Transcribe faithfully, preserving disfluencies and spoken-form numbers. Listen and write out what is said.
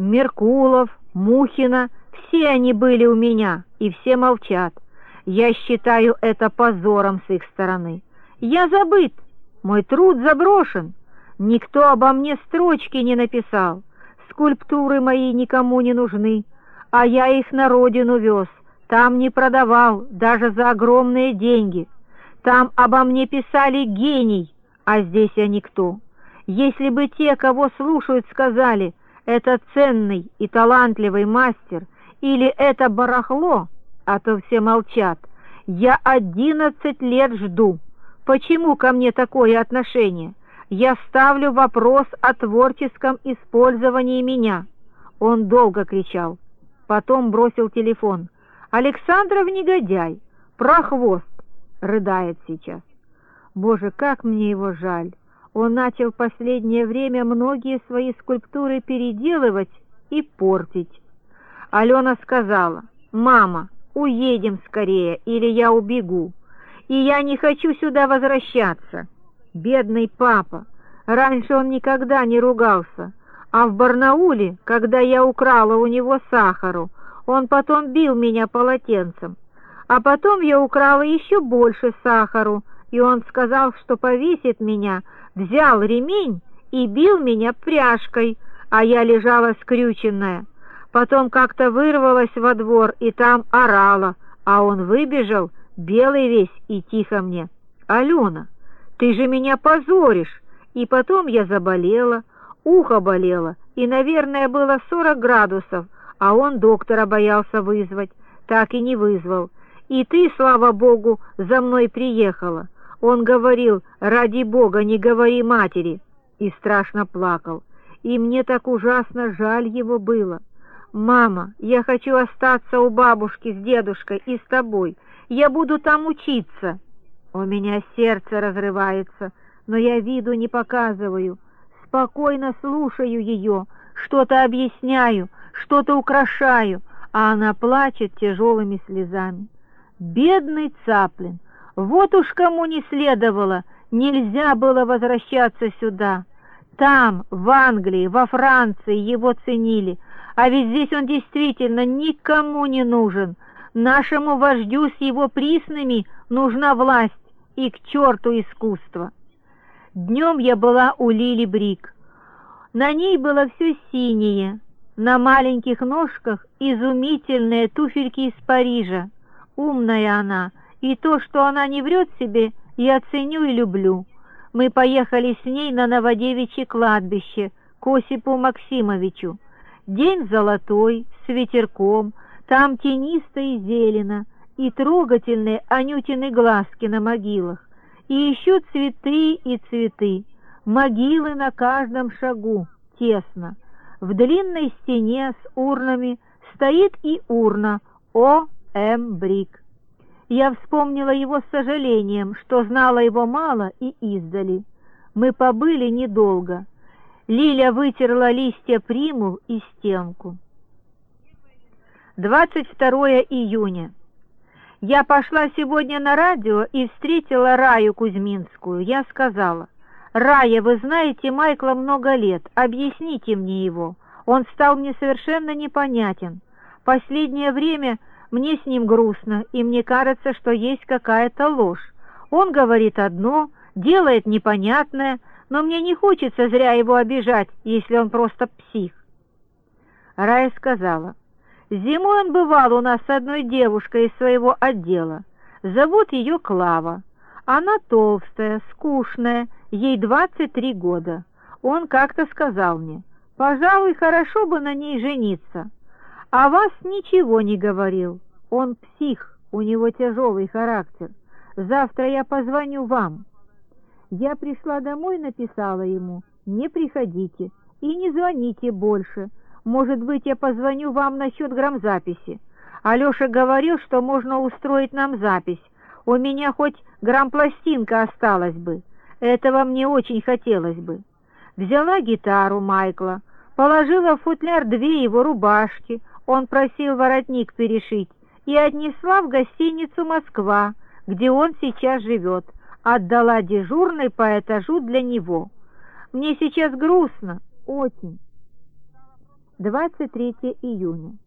Меркулов, Мухина, все они были у меня, и все молчат. Я считаю это позором с их стороны. Я забыт, мой труд заброшен, никто обо мне строчки не написал, скульптуры мои никому не нужны, а я их на родину вез, там не продавал, даже за огромные деньги. Там обо мне писали гений, а здесь я никто. Если бы те, кого слушают, сказали: это ценный и талантливый мастер, или это барахло, а то все молчат. Я одиннадцать лет жду. Почему ко мне такое отношение? Я ставлю вопрос о творческом использовании меня. Он долго кричал. Потом бросил телефон. Александров негодяй, прохвост, рыдает сейчас. Боже, как мне его жаль. Он начал в последнее время многие свои скульптуры переделывать и портить. Алена сказала: «Мама, уедем скорее, или я убегу. И я не хочу сюда возвращаться». Бедный папа. Раньше он никогда не ругался. А в Барнауле, когда я украла у него сахару, он потом бил меня полотенцем. А потом я украла еще больше сахару, и он сказал, что повесит меня, взял ремень и бил меня пряжкой, а я лежала скрюченная. Потом как-то вырвалась во двор и там орала, а он выбежал, белый весь, и тихо мне: «Алена, ты же меня позоришь!» И потом я заболела, ухо болело, и, наверное, было сорок градусов, а он доктора боялся вызвать, так и не вызвал. И ты, слава богу, за мной приехала. Он говорил: ради бога, не говори матери, и страшно плакал. И мне так ужасно жаль его было. Мама, я хочу остаться у бабушки с дедушкой и с тобой. Я буду там учиться. У меня сердце разрывается, но я виду не показываю. Спокойно слушаю ее, что-то объясняю, что-то украшаю, а она плачет тяжелыми слезами. Бедный Цаплин, вот уж кому не следовало, нельзя было возвращаться сюда. Там, в Англии, во Франции его ценили, а ведь здесь он действительно никому не нужен. Нашему вождю с его приснами нужна власть, и к черту искусство. Днем я была у Лили Брик. На ней было все синее, на маленьких ножках изумительные туфельки из Парижа. Умная она, и то, что она не врет себе, я ценю и люблю. Мы поехали с ней на Новодевичье кладбище к Осипу Максимовичу. День золотой, с ветерком, там тенисто и зелено, и трогательные Анютины глазки на могилах, и еще цветы и цветы, могилы на каждом шагу, тесно. В длинной стене с урнами стоит и урна О. М. Брик. Я вспомнила его с сожалением, что знала его мало и издали. Мы побыли недолго. Лиля вытерла листья примул и стенку. двадцать второе июня. Я пошла сегодня на радио и встретила Раю Кузьминскую. Я сказала: «Рая, вы знаете Майкла много лет, объясните мне его. Он стал мне совершенно непонятен. Последнее время мне с ним грустно, и мне кажется, что есть какая-то ложь. Он говорит одно, делает непонятное, но мне не хочется зря его обижать, если он просто псих». Рая сказала: «Зимой он бывал у нас с одной девушкой из своего отдела. Зовут ее Клава. Она толстая, скучная, ей двадцать три года. Он как-то сказал мне: пожалуй, хорошо бы на ней жениться. А вас ничего не говорил. Он псих, у него тяжелый характер. Завтра я позвоню вам». Я пришла домой, написала ему: «Не приходите и не звоните больше. Может быть, я позвоню вам насчет грамзаписи. Алеша говорил, что можно устроить нам запись. У меня хоть грампластинка осталась бы. Этого мне очень хотелось бы». Взяла гитару Майкла, положила в футляр две его рубашки, он просил воротник перешить, и отнесла в гостиницу «Москва», где он сейчас живет, отдала дежурной по этажу для него. Мне сейчас грустно, очень. двадцать третье июня.